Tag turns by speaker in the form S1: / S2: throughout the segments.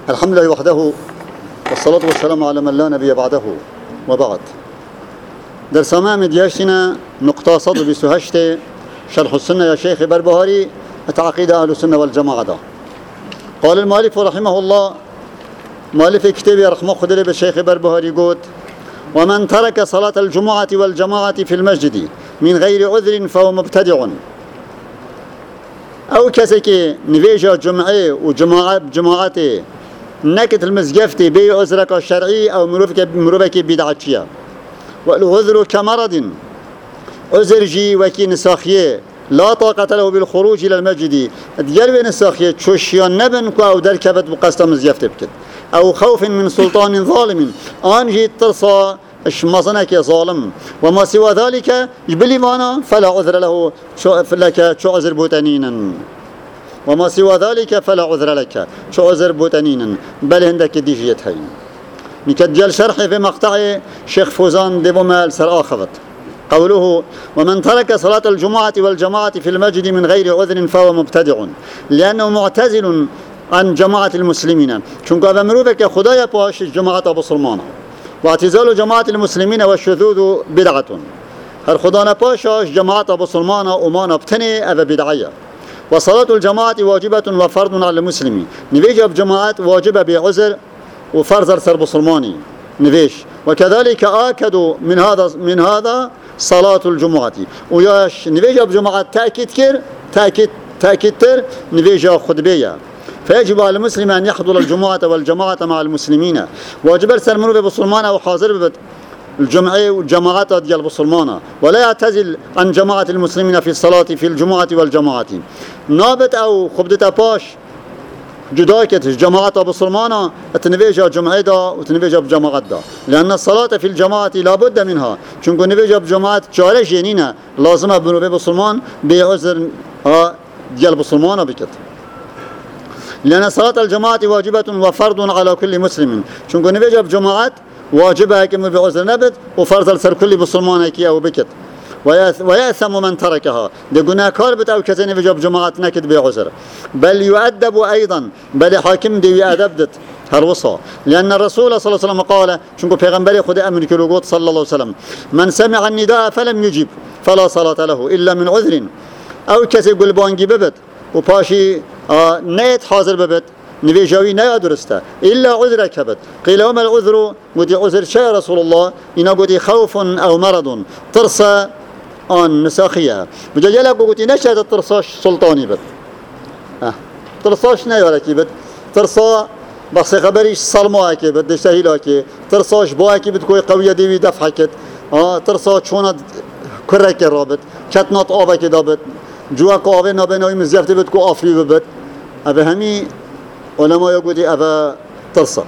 S1: الحمد لله وحده والصلاة والسلام على من لا نبي بعده وبعد. در سامع دياشتنا نقطة صد بسهشت شرح السنة يا شيخ بربهاري تعقيد أهل السنة والجماعة ده. قال المؤلف رحمه الله مؤلف كتابي رحمه خدري بالشيخ بربهاري قوت: ومن ترك صلاة الجمعة والجماعة في المسجد من غير عذر فهو مبتدع. أو كسكي نفيجا جمعة وجماعة نكت المزجفتي بي عذرك الشرعي أو مروبك بدعتشيا. والعذر كمرض عذر جي وكي نساخيه لا طاقة له بالخروج إلى المسجد ديال نساخيه تشوشيان نبن أو دركبت بقصة مزجفتي بكت أو خوف من سلطان ظالم أنجي ترصى مصنك ظالم وما سوى ذلك يبلي معنا فلا عذر له لك شو عذر بوتانينا وما سوى ذلك فلا عذر لك شو عذر بوتانينا بل عندك ديجيت هاي نكجل شرح في مقطع شيخ فوزان دبومال سر آخذت قوله: ومن ترك صلاة الجمعة والجماعة في المسجد من غير عذر فهو مبتدع لأنه معتزل عن جماعة المسلمين. چونك هذا مروفك خدايا باش جماعة أبو سلمان واعتزال جماعة المسلمين والشذوذ بدعة. هر خدانا باشاش جماعة أبو سلمان ومان ابتني أبا بدعية. وصلاة الجماعة واجبة وفرض على المسلمين نفيج بجماعة واجبة بعذر وفرض سر بسلماني نفيش. وكذلك آكدوا من هذا صلاة الجمعة وياش نفيج بجماعة تأكيد تر نفيج خطبية. فيجب على المسلم أن يحضر الجمعة والجماعة مع المسلمين. واجب سلمنوا ببسلمان وحاضر ببت الجمعة والجماعات ديال بسلمان ولا يعتزل عن جماعة المسلمين في الصلاة في الجمعة والجماعة. نابت أو خبدة باش جداكت جماعة بسلمان تنفيجها جمعة دا وتنفيجها بجماعة دا لأن الصلاة في الجماعة لا بد منها چونكو نفيجها بجماعة شارع جنينة لازمة بنو بسلمان بعذر ديال بسلمان بكت. لأن صلاة الجماعة واجبة وفرض على كل مسلم چونكو نفيجها بجماعة واجبها كم بعذر نبت وفرض لسر كل بسلمان كي أو بكت. ويأثم من تركها دقنا كاربت أو كذا نفيجها بجماعة نكت بعذر بل يؤدب أيضا بل حاكم دي أدبت هروصا. لأن الرسول صلى الله عليه وسلم قال چونكو پیغمبر خود أمر كروغوت صلى الله عليه وسلم: من سمع النداء فلم يجب فلا صلاة له إلا من عذر. أو كذا يقول بانجي ببت وباشي نيت حاضر ببت نفيجاوي نيا درسته إلا عذر كبت. قيل وما العذر؟ ودي عذر شيء رسول الله إنه قدي خوف أو مرض ترصى آن نساخيها بجاجلك قلت نشهد الترصاش سلطاني بت ترصاش نيا لكي بت ترصى بس خبريش صلماء كي بت دشتهيلا كي ترصاش باكي كي بتكوي قوية ديوي دفحكت ترصى شونت كرك رابط كتنات آبا كي دابت جواك آبا نابناوي مزيفت بتكو آفري ببت أبا همي ولما يقول أبا ترصى.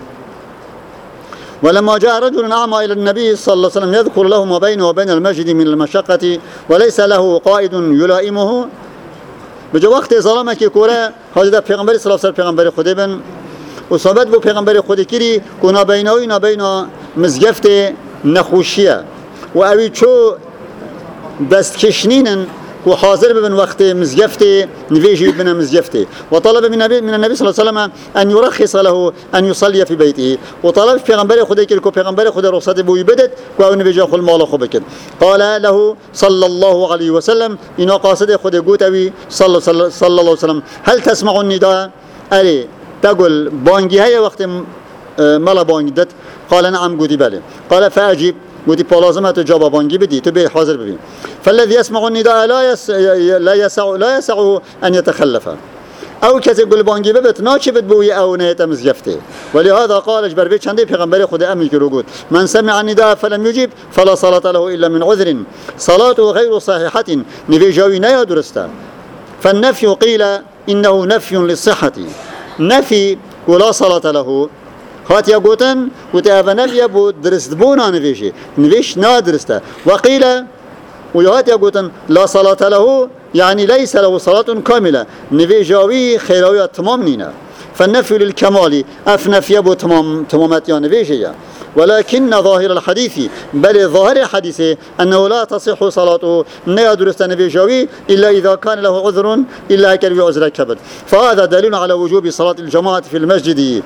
S1: ولما جاء رجل أعمى إلى النبي صلى الله عليه وسلم يذكر له ما بينه وبين المسجد من المشقة وليس له قائد يلائمه بجا وقت ظلمك كورا هذا پیغمبر صلى الله عليه وسلم پیغمبر خود بن وصحبت بو پیغمبر خود کری کنا بینوی نبینا مزگفت نخوشیه و اوی چو دست کشنینن وحاضر بن وقت مزجفته نفيجي بن مزجفته. وطلب من النبي صلى الله عليه وسلم أن يرخص له أن يصلي في بيته. وطلب پیغمبر خدا كي پیغمبر خدا رخصت بو بدت كو نفيجا خل مال خو بكد. قال له صلى الله عليه وسلم إن قاصد خدا قوتوي صلى الله عليه وسلم: هل تسمع النداء؟ أري تقول بانجي هي وقت ملا بانجدت؟ قال نعم قوتي بله. قال فأجيب قلت بلازمة جواب بانجي بدي تبي حاضر ببين. فالذي يسمع النداء لا يسع أن يتخلف. أو كذا يقول بانجي ببت ناشبت بوي أو نيت مزجفته. ولهذا قال جبر بيت شندي پیغمبر خدا أمي كروجود: من سمع النداء فلم يجب فلا صلاة له إلا من عذر صلاته غير صحيحة نفيجاوي نيا درستا. فالنفي قيل إنه نفي للصحة نفي ولا صلاة له هات يا قوتن وتأبنا يبو درست بونا نفيش نادرسته. وقيل ويهات يا قوتن لا صلاة له يعني ليس له صلاة كاملة نفيجاوي خيراوية تمام نينا. فالنفي للكمال أفنف يبو تمامات يعني نفيجية. ولكن ظاهر الحديث بل ظاهر الحديث أنه لا تصح صلاته لا درست نبيجوي إلا إذا كان له عذر إلا كان عذر كبد. فهذا دليل على وجوب صلاة الجماعة في المسجد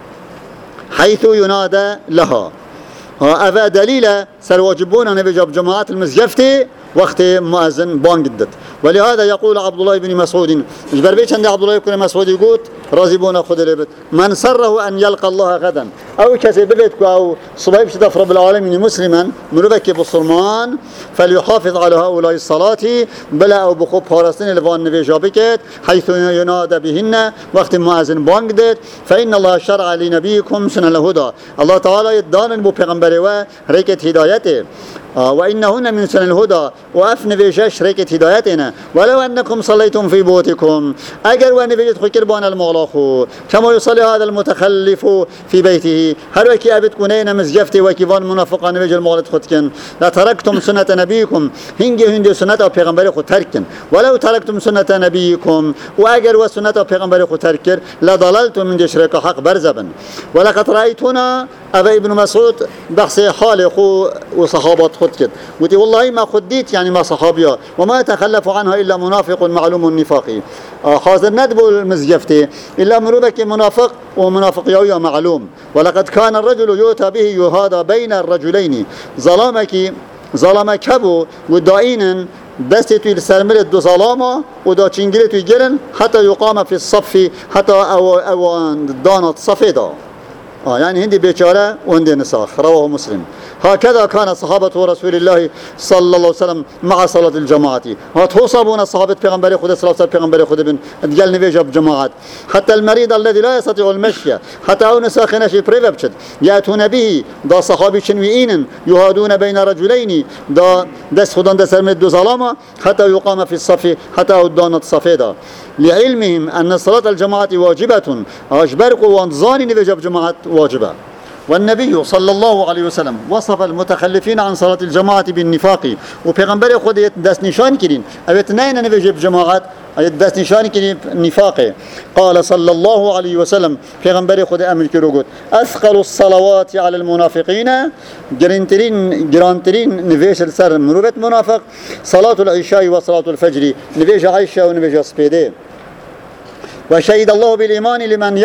S1: حيث ينادى لها. هذا دليل سرواجبون نبيجب جماعة المسجد وقت مؤذن بانجدت. ولهذا يقول عبد الله بن مسعود اجبر بيش عند عبد الله بن مسعود يقول راضيبون خذ لبت من سره أن يلقى الله غدا أو كسب بيتك أو صبيب شدف رب العالمين مسلما مربك بالصرمان فليحافظ على هؤلاء الصلاة بلا أو بخوب هارستين لبان نبيجابكت حيث ينادى بهن وقت مؤذن بانجدت فإن الله شرع لنبيكم سنن الهدى. الله تعالى يدان بو پیغمبر و ريكت هدايته وإنهن من سنن الهدى وأفن بيجاش ريكت هدايتنا ولو أنكم صليتم في بيوتكم أجر وأن بيجت خكربان المغلاخو كما يصلي هذا المتخلف في بيته هل وكي أبت كنين مزجفتي وكيفان منافقان بيجي المغلط خدكن لا تركتم سنة نبيكم هندي سنة أو پیغمبر خود تركن ولو تركتم سنة نبيكم وأجر وسنة أو پیغمبر خود تركر لضللتم من شرك حق برزبا. ولقد رأيتنا أبا ابن مسعود بحث حال خو وصحابات خدكن وتي والله ما خديت يعني ما صحابيا وما تخلف عنها إلا منافق معلوم النفاق. حاضر ندبو المزجفتي إلا مروبك منافق ومنافق يويا معلوم. ولقد كان الرجل يؤتى به يهادى بين الرجلين ظلمك هبو ودائين دستي توی سرمل دو ظلامه و دا چنگلی توی گرن حتى يقام في الصف حتى او دانت صفدا. يعني هندي بيچاره وهندي نساخ. رواه مسلم. هكذا كان صحابة رسول الله صلى الله عليه وسلم مع صلاة الجماعة. هتوصبون صحابة پیغمبر خود صلى الله عليه وسلم پیغمبر خود بن دجال نویج جماعات حتى المريض الذي لا يستطيع المشي حتى او نساخ نشي بريفبشت ياتون به دا صحابي شنويين يهادون بين رجلين دا دس خدان دس دو ظلامه حتى يقام في الصف حتى ودانت صفيدا لعلمهم أن صلاة الجماعة واجبة أجبرق وانظان نويج جماعات واجبة. والنبي صلى الله عليه وسلم وصف المتخلفين عن صلاة الجماعة بالنفاق وبيغمبر خود دست نشان كرين او اثنين نويج جماعات دست نشان كرين نفاق. قال صلى الله عليه وسلم بيغمبر خود امر كروغوت اثقل الصلوات على المنافقين جرانترين نويج السر مروبت منافق صلاة العشاء وصلاة الفجر نويج عائشة ونويج سبيده. وشهد الله بالإيمان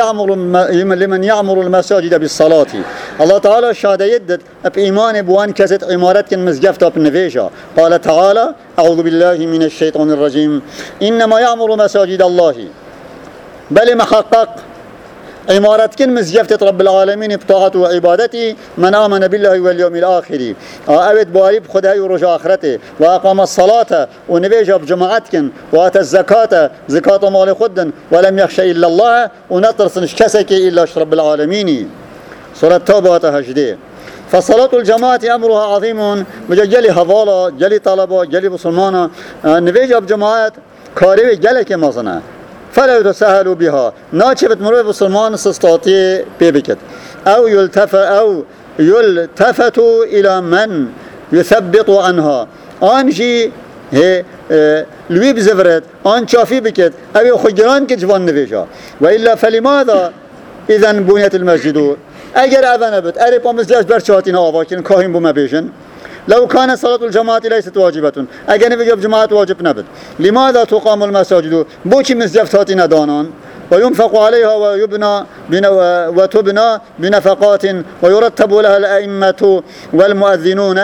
S1: لمن يعمر المساجد بالصلاة. الله تعالى شهد يدد بإيمان بوان كزت عمارات مزجفت بالنفيجة. قال تعالى أعوذ بالله من الشيطان الرجيم إنما يعمر مساجد الله بل محقق عمارات مزجفت رب العالمين بطاعته وعبادته من آمن بالله واليوم الآخر أود باريب خدای ورجع آخرته وأقام الصلاة ونبيج بجماعتكن وآتى الزكاة زكاة مال خدن ولم يخشى إلا الله ونطرسنش كسك إلا رب العالمين. سورة توبة هجدي. فصلاة الجماعة أمرها عظيم بجلي هوالا جلي طلبة جلي بسلمانا نبيج بجماعت كاري جلك مزنا فلا يتساهلوا بها ناچبت مروي بسلمان سستاتي بيبكت أو يلتفتوا إلى من يثبط عنها آنجي لوي بزفرت آن شافي بكت أو خجران كجوان نفيشا. وإلا فلماذا إذن بنيت المسجد اگر أبنى بت أريب ومزلاش برشاتين آواكين كاهم بما بيشن لو كان صلاة الجماعة ليست واجبة اگر نبي جماعة واجب نبت لماذا تقام المساجد بوشي مزجفتاتنا دانان وينفق عليها وتبنى بنفقات ويرتب لها الأئمة والمؤذنون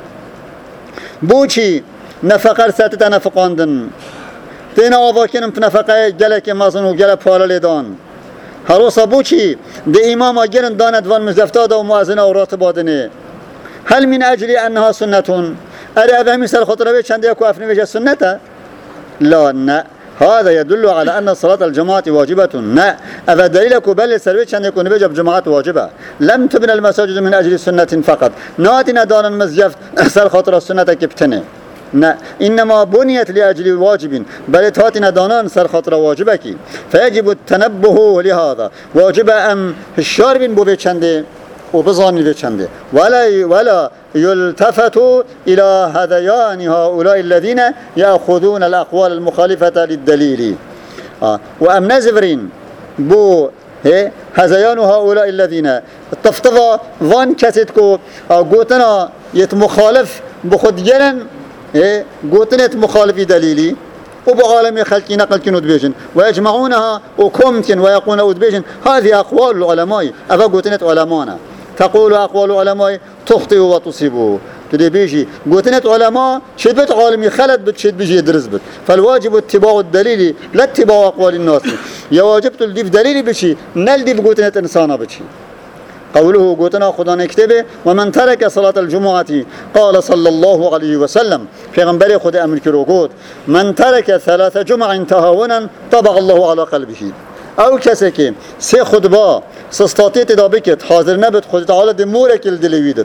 S1: بوشي نفقر ساتتا نفقاندن تينا آواكين بنفقه جلك مازن وجل پارالدان هروسا بوشي دي إماما جرن داند وان مزجفتات ومؤذنة وراتبادنه هل من أجل أنها سنة أرى أبا مثل خطرة چند يكو أفني وجه سنة لا هذا يدل على أن صلاة الجماعة واجبة لا أبا دليلك بل سروي چند يكو نبيج بجماعة واجبة لم تبنى المساجد من أجل سنة فقط ناتنا دان المسجد أحسر خطرة السنة كبتنه إنما بنيت لأجل واجب بل تاتنا دانان سر خطرة واجبك فيجب التنبه لهذا واجب أم الشارب بو چنده وبظاني بچنده ولا يلتفت إلى هذيان هؤلاء الذين يأخذون الأقوال المخالفة للدليل وأم نزفرين بو هذيان هؤلاء الذين الطفطفة وان كتتكو قوتنا يتمخالف بخد جنن قوتنا يتمخالف دليلي وبعالم خلقي نقل كنود بيجن ويجمعونها وكمتن ويقولون أود بيجن. هذه أقوال العلماء أفا قوتنة علمانا تقول أقوال العلماء تخطئ وتصيبه تدي بيجي قوتنة علماء شد بيت عالمي خلط بتشد بيجي يدرس بت. فالواجب اتباع الدليل لا اتباع أقوال الناس. يا واجب تلدي دليل بشي نلدي بقوتنة إنسانا بشي. قوله قوتنا خدانا كتبه ومن ترك صلاة الجمعة قال صلى الله عليه وسلم في غنبري خد أمر كروكوت من ترك 3 جمع تهاونا طبع الله على قلبه. او کسی که 3 خطبه سستاتی تدا بکت حاضر نبت خود تعالی دمورک الدلیویدت.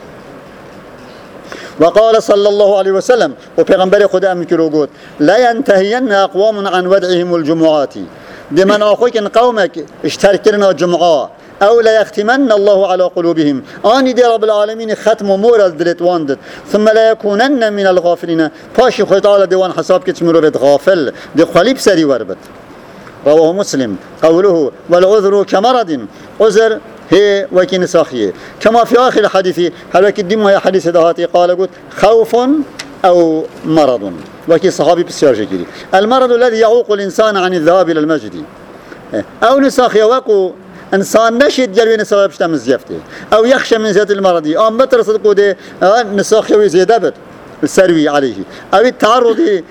S1: وقال صلى الله عليه وسلم وبيغمبر خود امكرو قوت لا ينتهين اقوام عن ودعهم الجمعات دمن اخوك ان قومك اشتركنا جمعه او لا يختمن الله على قلوبهم اني دي رب العالمين ختم مور الدلت واندت ثم لا يكونن من الغافلين باش خود تعالى ديوان حساب كتمرو بيت غافل دي خليب سري وربت. رواه مسلم قوله والعذر كمرض عذر هي وكين ساخيه كما في آخر الحديث هل كديم هي حديث دهاتي قال قلت خوف أو مرض وكي صحابي بسيار جكري المرض الذي يعوق الإنسان عن الذهاب إلى المسجد أو نساخيه وكو إنسان نشد جلوين سبب شتم زيفته أو يخشى من زيادة المرض أو بترصد قوده نساخيه زيادة السروي عليه أو التعرض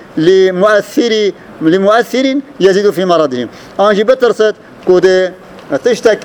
S1: لمؤثر يزيد في مرضهم أنجي بترصد قوده تشتك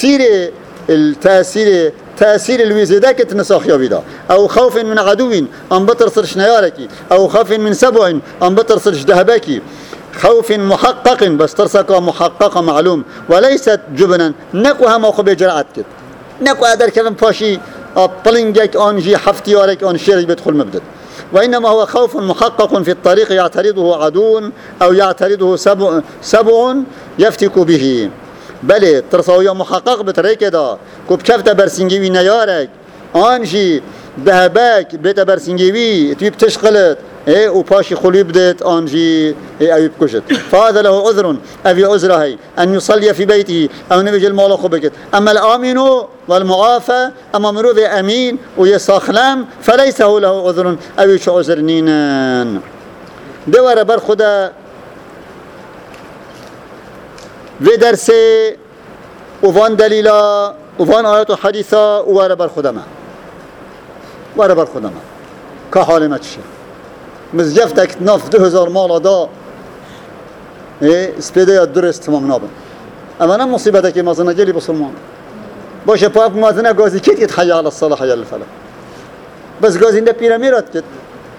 S1: تأثير الوزيدة كتنساخيا بدا أو خوف من عدو أن بترصرش نياركي أو خوف من سبع أن بترصرش دهبكي خوف محقق بس ترسك محقق معلوم وليست جبنا نكو هم أخو بجرعت كت نكو أدر كلام باشي بلنجك أنجي حفتيارك أن شيرك بدخل مبدد وإنما هو خوف محقق في الطريق يعترضه عدو أو يعترضه سبع يفتك به بله ترساويا محقق بتريك دا كوب كفتا برسنجيوي نيارك آنجي دهباك بيتا برسنجيوي تويب تشغلت وباشي خلي بدت آنجي أو بكشت فهذا له عذر أبي عذره أن يصلي في بيته أو نبيج المال خبكت. أما الآمن والمعافى أما مروف أمين ويساخلام فليس له عذر أبي شو عذر نينان دوار برخدا في درس وفان دليلا وفان آيات وحديثة واربر خدمة كحال ما تشي مزجفتك ناف 2000 مال دا سبيده درس تمام نابن اما انا مصيبتك مازنا جلي بسلمان باشه پاک مازنا غازي كيت يتحيى على الصلاة حيا الفلا بس غازي ده بيراميرات كت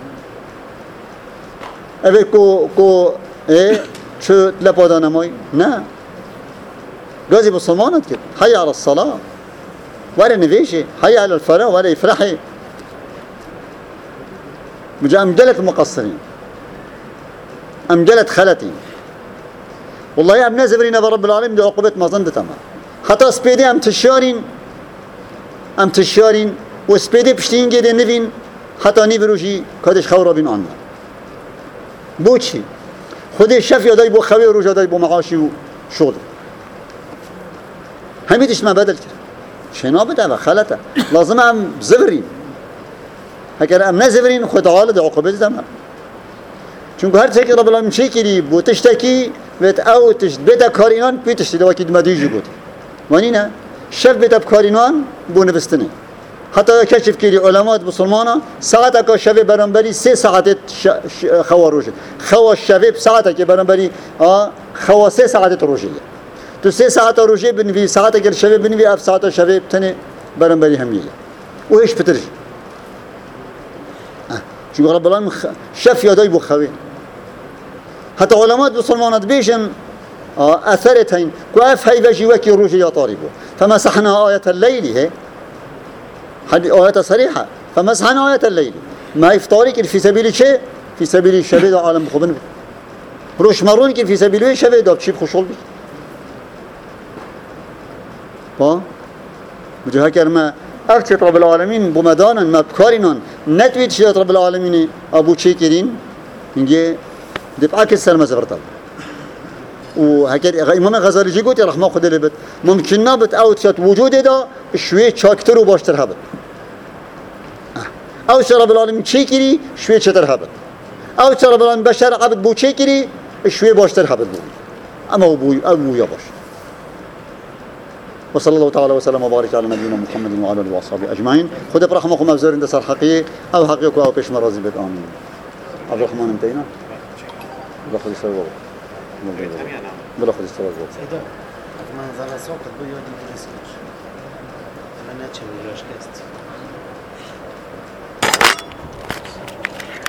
S1: ابي كو شو لپادانه ماي نه غازي بسلمانت كت حيا على الصلاة ولا نفيشي حيا على الفلاح ولا يفرحي مجا أمجلت المقصرين أمجلت خلتي والله أم نزبرين برب العالمين دي عقوبة ما ظندتما حتى سبيدي أم تشارين وسبيدي بشتين جيدي نفين حتى نيبروشي كادش خورا بين عنا بوشي خودي الشف يداي بو خوي وروجا داي بو معاشي وشغل هميدش ما بدل كر شنا بدا خلته لازم أم زبرين هكذا أم نزبرين خود عالد عقوبة زمان چونکه هر چیزی رب العالمین چه کردی بوتشتکی وقت او بيت كارينان بيتشتي دوا كيد مديجي بود وانی نه شف بيت كارينان بو نبستنه حتی کشف کردی علماء مسلمانا ساعت اکا شب برانبری 3 ساعت خوا روشه خوا شب ساعت که برانبری خوا 3 ساعت روشه تو 3 ساعت روشه بنوی ساعت اگر شب بنوی اف ساعت شب تنه برانبری همیه و هیچ بترش چون رب العالمین شف یادای بو خوی حتی علماء مسلمانات بیشن اثرتين كيف هي بجي وكي روجي يا طالبه فمسحنا آية الليل هي آية صريحة فمسحنا آية الليل ما يفطارك في سبيل شيء في سبيل الشباب عالم بخبن روش مرونك في سبيل الشباب داب شيء خوشول بي بجه كرما أفتت رب العالمين بمدانا ما بكارنا نتويت شيء رب العالمين أبو شيء كرين نجي دفعك السلام زغرتال وهكذا امام غزالی جی گوت رحمه خدا لبت ممکن نبود او تشات وجود دا شويه چاکتر و باشتر هبت او شرب العالمین چی کری شويه چتر هبت او شرب العالمین بشر عبد بو چی کری شويه باشتر هبت بو اما ابو یا باش. وصلى الله تعالى وسلم وبارك على نبينا محمد وعلى اله واصحابه اجمعين. خدا برحمكم افزار اندسار حقيقي او حقيقي او پیش مرازي بك امين. عبد الرحمن انتينا بلا خذ السبب بلا خذ السبب
S2: سيدا ما نزل سوق بو يودي درس انا ناتشل ولاش كاست